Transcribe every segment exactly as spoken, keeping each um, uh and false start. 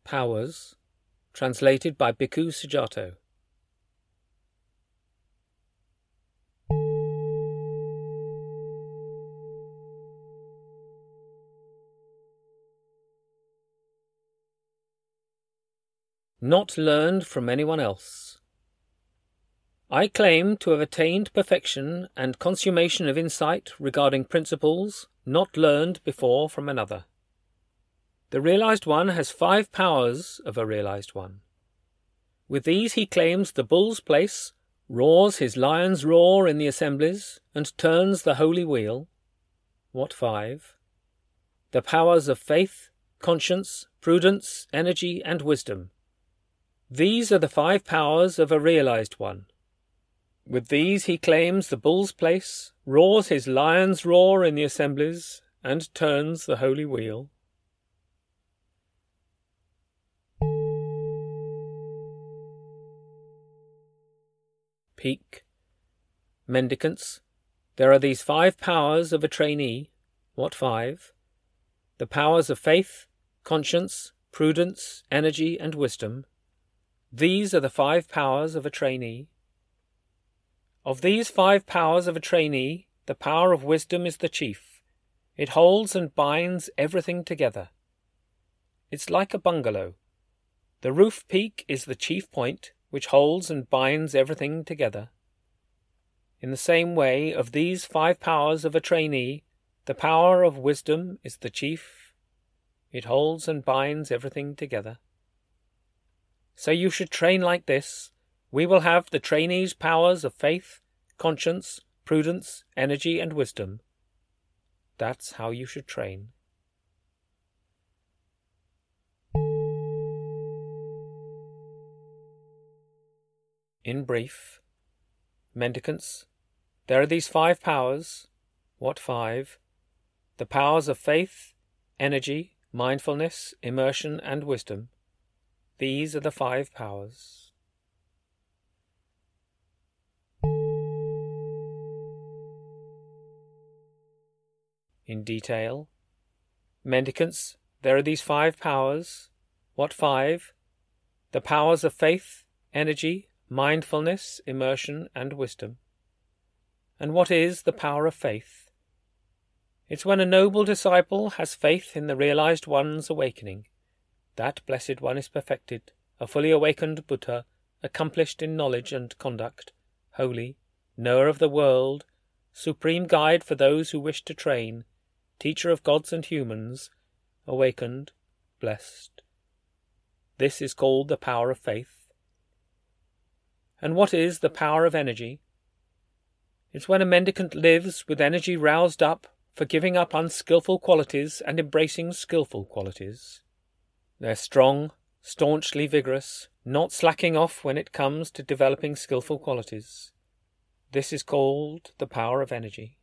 Powers, translated by Bhikkhu Sujato. Not learned from anyone else. I claim to have attained perfection and consummation of insight regarding principles not learned before from another. The realized one has five powers of a realized one. With these he claims the bull's place, roars his lion's roar in the assemblies, and turns the holy wheel. What five? The powers of faith, conscience, prudence, energy, and wisdom. These are the five powers of a realized one. With these he claims the bull's place, roars his lion's roar in the assemblies, and turns the holy wheel. Peak. Mendicants. There are these five powers of a trainee. What five? The powers of faith, conscience, prudence, energy, and wisdom. These are the five powers of a trainee. Of these five powers of a trainee, the power of wisdom is the chief. It holds and binds everything together. It's like a bungalow. The roof peak is the chief point, which holds and binds everything together. In the same way, of these five powers of a trainee, the power of wisdom is the chief. It holds and binds everything together. So you should train like this. We will have the trainee's powers of faith, conscience, prudence, energy, and wisdom. That's how you should train. In brief, mendicants, there are these five powers. What five? The powers of faith, energy, mindfulness, immersion, and wisdom. These are the five powers. In detail, mendicants, there are these five powers. What five? The powers of faith, energy, mindfulness, immersion, and wisdom. And what is the power of faith? It's when a noble disciple has faith in the realized one's awakening. That blessed one is perfected, a fully awakened Buddha, accomplished in knowledge and conduct, holy, knower of the world, supreme guide for those who wish to train, teacher of gods and humans, awakened, blessed. This is called the power of faith. And what is the power of energy? It's when a mendicant lives with energy roused up for giving up unskilful qualities and embracing skilful qualities. They're strong, staunchly vigorous, not slacking off when it comes to developing skilful qualities. This is called the power of energy.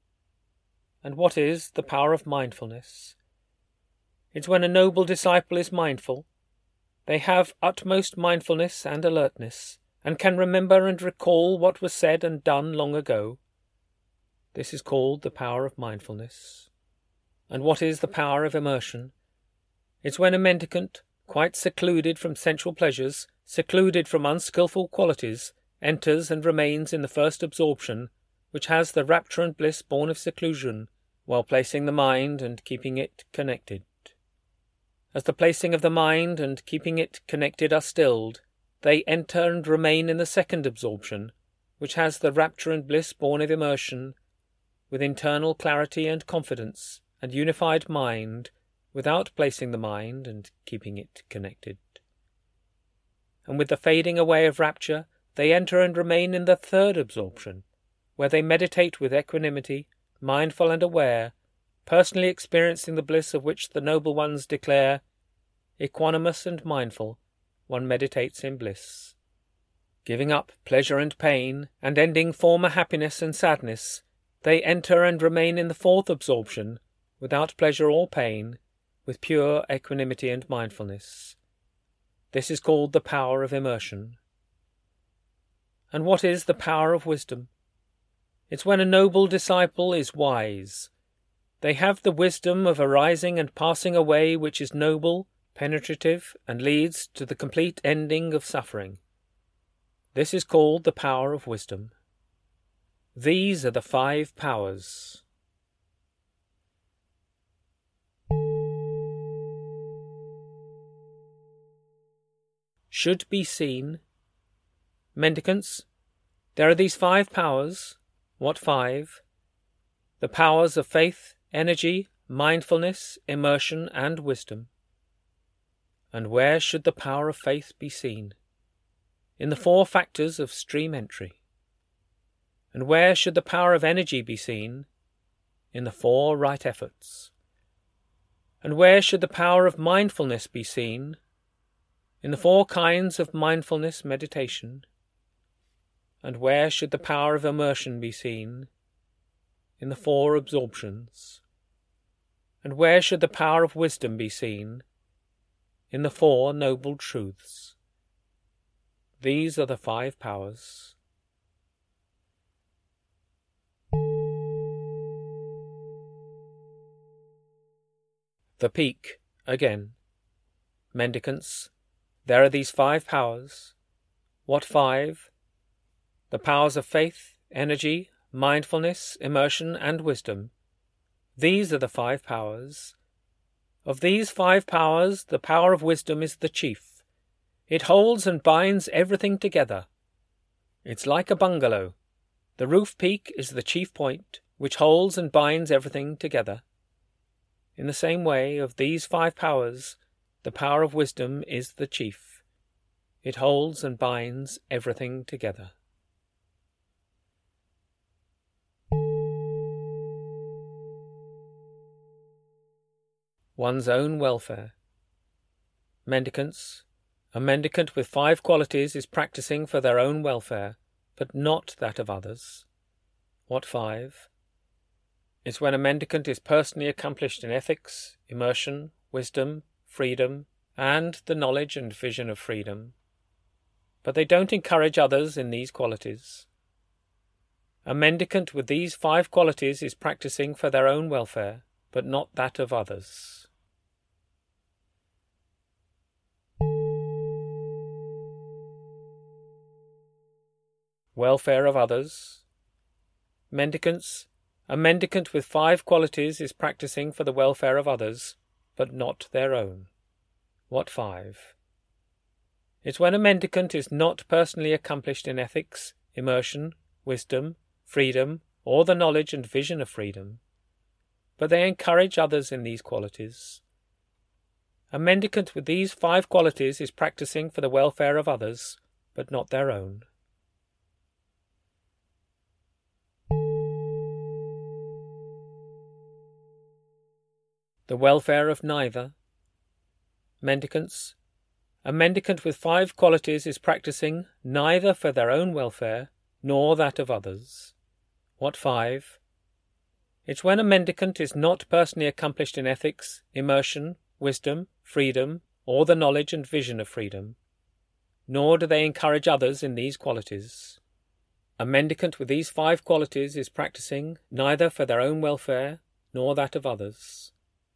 And what is the power of mindfulness? It's when a noble disciple is mindful. They have utmost mindfulness and alertness, and can remember and recall what was said and done long ago. This is called the power of mindfulness. And what is the power of immersion? It's when a mendicant, quite secluded from sensual pleasures, secluded from unskilful qualities, enters and remains in the first absorption, which has the rapture and bliss born of seclusion, while placing the mind and keeping it connected. As the placing of the mind and keeping it connected are stilled, they enter and remain in the second absorption, which has the rapture and bliss born of immersion, with internal clarity and confidence and unified mind, without placing the mind and keeping it connected. And with the fading away of rapture, they enter and remain in the third absorption, where they meditate with equanimity, mindful and aware, personally experiencing the bliss of which the noble ones declare, equanimous and mindful, one meditates in bliss. Giving up pleasure and pain, and ending former happiness and sadness, they enter and remain in the fourth absorption, without pleasure or pain, with pure equanimity and mindfulness. This is called the power of immersion. And what is the power of wisdom? It's when a noble disciple is wise. They have the wisdom of arising and passing away which is noble, penetrative, and leads to the complete ending of suffering. This is called the power of wisdom. These are the five powers. Should be seen. Mendicants, there are these five powers. What five? The powers of faith, energy, mindfulness, immersion, and wisdom. And where should the power of faith be seen? In the four factors of stream entry. And where should the power of energy be seen? In the four right efforts. And where should the power of mindfulness be seen? In the four kinds of mindfulness meditation. And where should the power of immersion be seen? In the four absorptions. And where should the power of wisdom be seen? In the four noble truths. These are the five powers. The peak, again. Mendicants, there are these five powers. What five? The powers of faith, energy, mindfulness, immersion, and wisdom. These are the five powers. Of these five powers, the power of wisdom is the chief. It holds and binds everything together. It's like a bungalow. The roof peak is the chief point, which holds and binds everything together. In the same way, of these five powers, the power of wisdom is the chief. It holds and binds everything together. One's own welfare. Mendicants, a mendicant with five qualities is practicing for their own welfare, but not that of others. What five? It's when a mendicant is personally accomplished in ethics, immersion, wisdom, freedom, and the knowledge and vision of freedom. But they don't encourage others in these qualities. A mendicant with these five qualities is practicing for their own welfare, but not that of others. Welfare of others. Mendicants, a mendicant with five qualities is practicing for the welfare of others, but not their own. What five? It's when a mendicant is not personally accomplished in ethics, immersion, wisdom, freedom, or the knowledge and vision of freedom, but they encourage others in these qualities. A mendicant with these five qualities is practicing for the welfare of others, but not their own. The welfare of neither. Mendicants, a mendicant with five qualities is practicing neither for their own welfare nor that of others. What five? It's when a mendicant is not personally accomplished in ethics, immersion, wisdom, freedom, or the knowledge and vision of freedom, nor do they encourage others in these qualities. A mendicant with these five qualities is practicing neither for their own welfare nor that of others.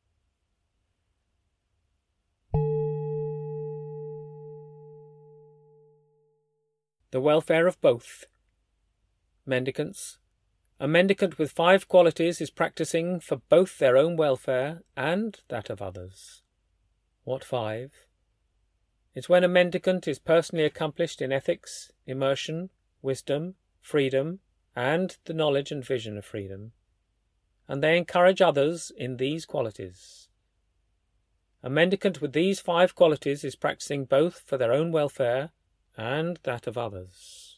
The welfare of both. Mendicants, a mendicant with five qualities is practicing for both their own welfare and that of others. What five? It's when a mendicant is personally accomplished in ethics, immersion, wisdom, freedom, and the knowledge and vision of freedom, and they encourage others in these qualities. A mendicant with these five qualities is practicing both for their own welfare and that of others.